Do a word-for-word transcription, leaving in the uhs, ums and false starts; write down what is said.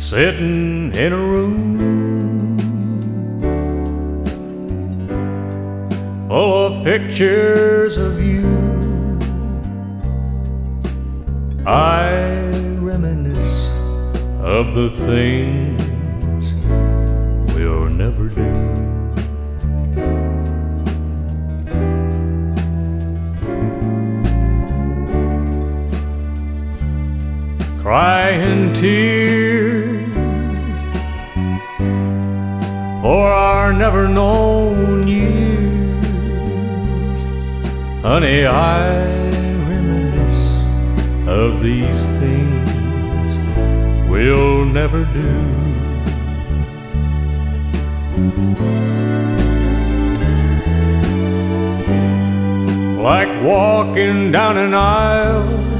sitting in a room full of pictures of you. I reminisce of the things we'll never do. Crying tears for our never known years. Honey, I reminisce of these things we'll never do. Like walking down an aisle